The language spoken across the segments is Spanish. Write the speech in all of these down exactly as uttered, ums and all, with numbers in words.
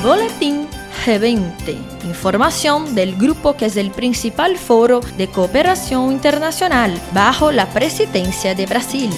Boletín G veinte, información del grupo que es el principal foro de cooperación internacional bajo la presidencia de Brasil.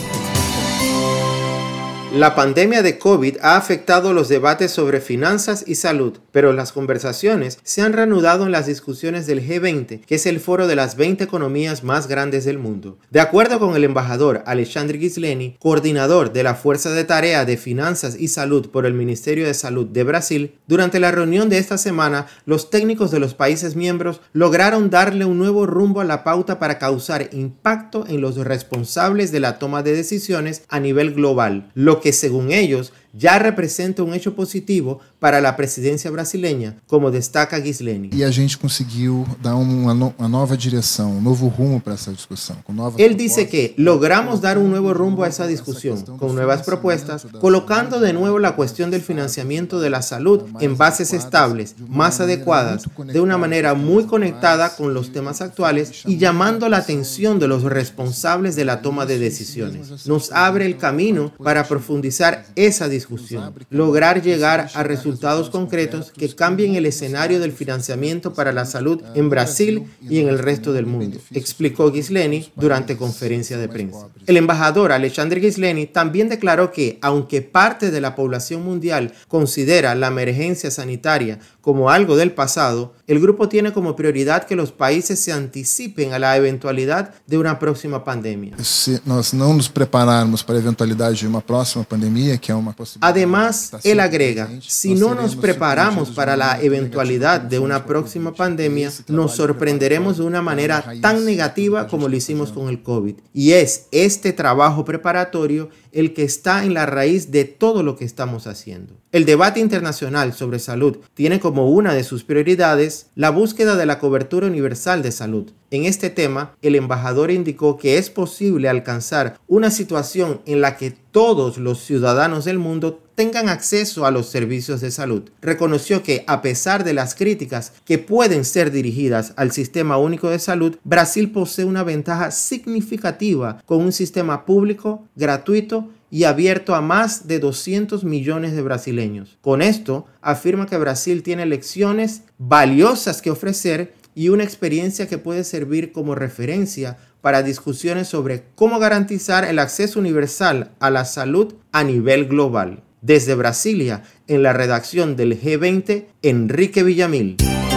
La pandemia de COVID ha afectado los debates sobre finanzas y salud, pero las conversaciones se han reanudado en las discusiones del G veinte, que es el foro de las veinte economías más grandes del mundo. De acuerdo con el embajador Alexandre Ghisleni, coordinador de la Fuerza de Tarea de Finanzas y Salud por el Ministerio de Salud de Brasil, durante la reunión de esta semana, los técnicos de los países miembros lograron darle un nuevo rumbo a la pauta para causar impacto en los responsables de la toma de decisiones a nivel global, lo que según ellos ya representa un hecho positivo para la presidencia brasileña, como destaca Ghisleni. E a gente conseguiu dar uma, no, uma nova direção, um novo rumo para essa discussão. Com novas Él dice que logramos dar un nuevo rumbo a esa discusión, con nuevas propuestas, colocando de nuevo la cuestión del financiamiento de la salud en bases estables, más adecuadas, de una manera muy conectada con los temas actuales y llamando la atención de los responsables de la toma de decisiones. Nos abre el camino para profundizar esa discusión. Discusión, lograr llegar a resultados concretos que cambien el escenario del financiamiento para la salud en Brasil y en el resto del mundo, explicó Ghisleni durante conferencia de prensa. El embajador Alexandre Ghisleni también declaró que, aunque parte de la población mundial considera la emergencia sanitaria como algo del pasado, el grupo tiene como prioridad que los países se anticipen a la eventualidad de una próxima pandemia. Se nós não nos prepararmos para a eventualidade de uma próxima pandemia, que é uma possibilidade. Además, él agrega, si no nos preparamos para la eventualidad de una próxima pandemia, nos sorprenderemos de una manera tan negativa como lo hicimos con el COVID. Y es este trabajo preparatorio el que está en la raíz de todo lo que estamos haciendo. El debate internacional sobre salud tiene como una de sus prioridades la búsqueda de la cobertura universal de salud. En este tema, el embajador indicó que es posible alcanzar una situación en la que todos los ciudadanos del mundo tengan acceso a los servicios de salud. Reconoció que, a pesar de las críticas que pueden ser dirigidas al Sistema Único de Salud, Brasil posee una ventaja significativa con un sistema público, gratuito y abierto a más de doscientos millones de brasileños. Con esto, afirma que Brasil tiene lecciones valiosas que ofrecer y una experiencia que puede servir como referencia para discusiones sobre cómo garantizar el acceso universal a la salud a nivel global. Desde Brasilia, en la redacción del G veinte, Enrique Villamil.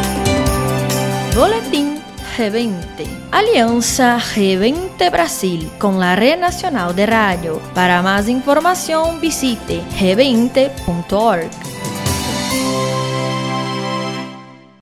Boletín G veinte. Alianza G veinte Brasil con la Red Nacional de Radio. Para más información visite g veinte punto org.